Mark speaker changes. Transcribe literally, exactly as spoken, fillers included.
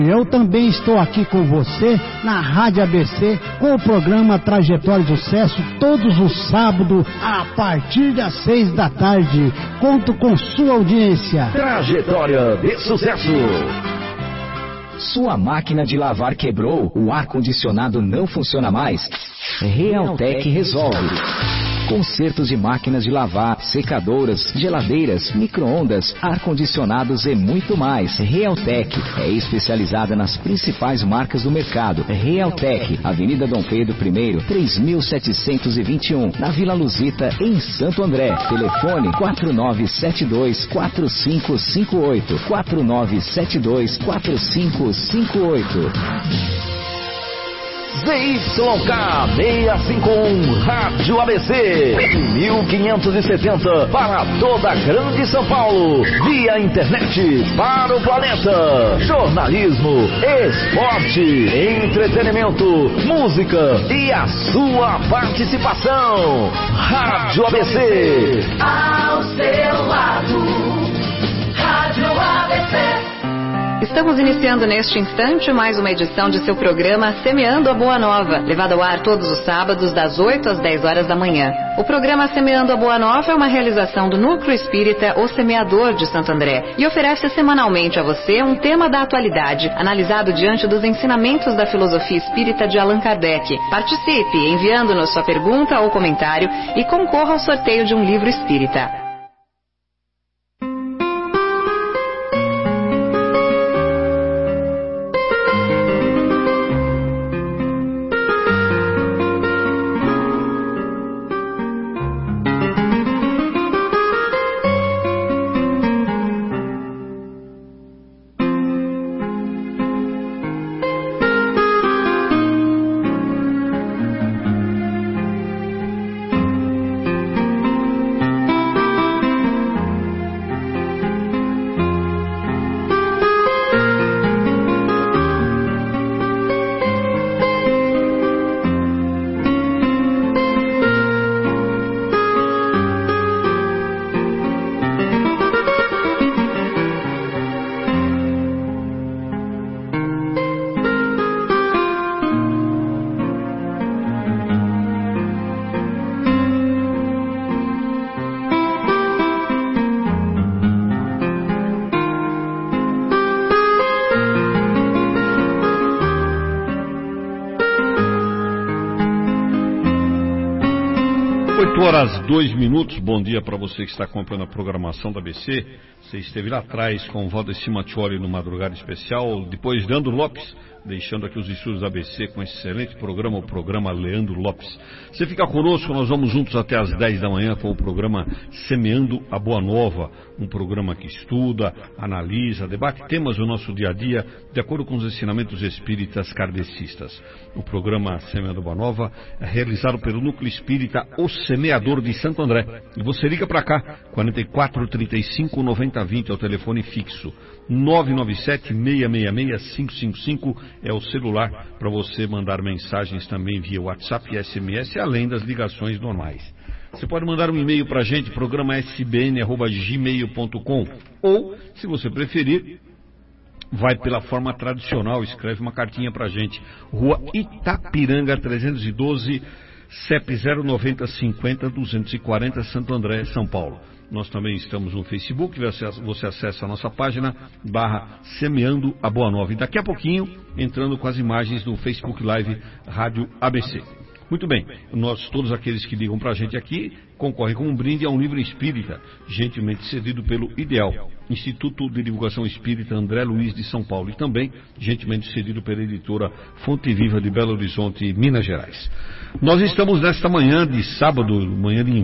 Speaker 1: Eu também estou aqui com você na Rádio A B C com o programa Trajetória de Sucesso todos os sábados a partir das seis da tarde. Conto com sua audiência.
Speaker 2: Trajetória de Sucesso.
Speaker 3: Sua máquina de lavar quebrou, o ar-condicionado não funciona mais? Realtec resolve. Consertos de máquinas de lavar, secadoras, geladeiras, micro-ondas, ar-condicionados e muito mais. Realtec é especializada nas principais marcas do mercado. Realtec, Avenida Dom Pedro I, três mil setecentos e vinte e um, na Vila Luzita, em Santo André. Telefone quatro nove sete dois, quatro cinco cinco oito, quatro nove sete dois, quatro cinco cinco oito.
Speaker 2: Z Y K seiscentos e cinquenta e um Rádio A B C mil quinhentos e setenta para toda a Grande São Paulo, via internet para o planeta. Jornalismo, esporte, entretenimento, música e a sua participação. Rádio A B C,
Speaker 4: ao seu lado. Rádio A B C.
Speaker 5: Estamos iniciando neste instante mais uma edição de seu programa Semeando a Boa Nova, levado ao ar todos os sábados das oito às dez horas da manhã. O programa Semeando a Boa Nova é uma realização do Núcleo Espírita O Semeador de Santo André e oferece semanalmente a você um tema da atualidade, analisado diante dos ensinamentos da filosofia espírita de Allan Kardec. Participe enviando-nos sua pergunta ou comentário e concorra ao sorteio de um livro espírita.
Speaker 6: oito horas, dois minutos, bom dia para você que está acompanhando a programação da A B C. Você esteve lá atrás com o Valdeci Mattioli no Madrugada Especial, depois Leandro Lopes, deixando aqui os estúdios da A B C com esse excelente programa, o programa Leandro Lopes. Você fica conosco, nós vamos juntos até às dez da manhã com o programa Semeando a Boa Nova, um programa que estuda, analisa, debate temas do nosso dia a dia, de acordo com os ensinamentos espíritas kardecistas. O programa Semeando a Boa Nova é realizado pelo Núcleo Espírita O Semeador de Santo André. E você liga para cá, quarenta e quatro, trinta e cinco, noventa, vinte, é o telefone fixo. nove nove sete, seis seis seis, cinco cinco cinco é o celular para você mandar mensagens também via WhatsApp e S M S, além das ligações normais. Você pode mandar um e-mail para a gente, programa s b n arroba gmail ponto com, ou, se você preferir, vai pela forma tradicional, escreve uma cartinha para a gente. Rua Itapiranga trezentos e doze, C E P zero nove zero cinco zero, duzentos e quarenta, Santo André, São Paulo. Nós também estamos no Facebook, você acessa a nossa página, barra Semeando a Boa Nova. E daqui a pouquinho, entrando com as imagens do Facebook Live Rádio A B C. Muito bem, nós, todos aqueles que ligam para a gente aqui, concorrem com um brinde a um livro espírita, gentilmente cedido pelo Ideal, Instituto de Divulgação Espírita André Luiz de São Paulo, e também gentilmente cedido pela editora Fonte Viva de Belo Horizonte, Minas Gerais. Nós estamos nesta manhã de sábado, manhã de